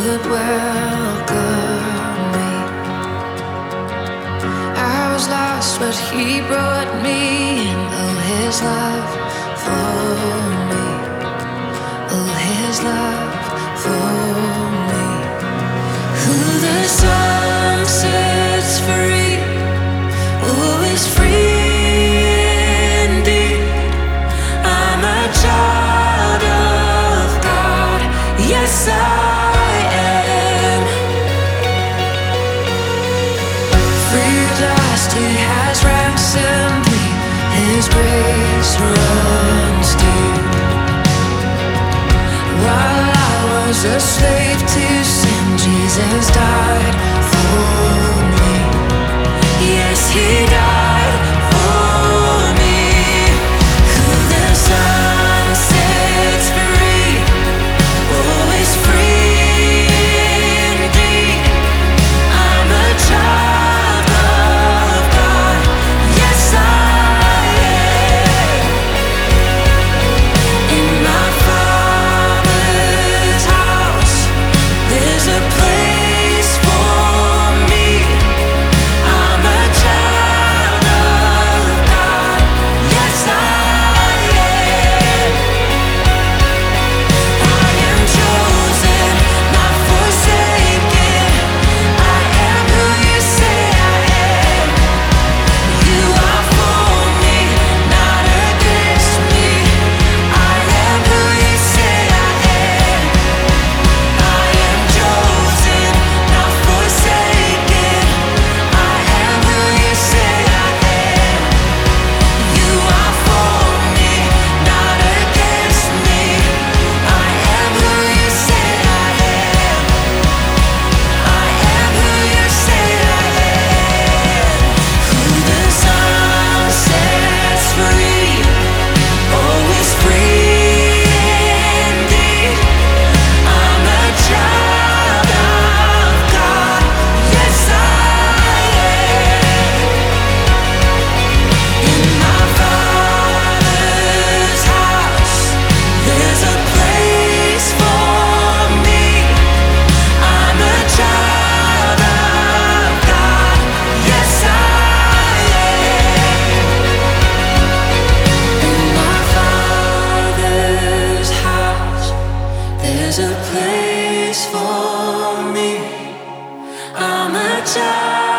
would welcome me. I was lost, but He brought me in. Oh, His love for me. Oh, His love for me. Who the Son sets free, oh, is free indeed. I'm a child of God. Yes, I am. Free at last, He has ransomed me. His grace runs deep. While I was a slave to sin, Jesus died for me. Yes, He died for me. Who the Son sets free, oh, is free indeed. I'm a child of God. Yes, I am. In my Father's house, there's a place for me. I'm a child of God. Yes, I am. I am chosen, not forsaken. I am who You say I am. You are for me, not against me. I am who You say I am. I am chosen, not forsaken. I am who You say I am. You are for me, not against me. I am who You say I am. I am who You say I am. Who the Son sets free, oh, is free indeed. I'm a child of God. Yes, I am. In my Father's house, there's a place for me. I'm a child of God. Yes, I am. In my Father's house, there's a place for me. I'm a child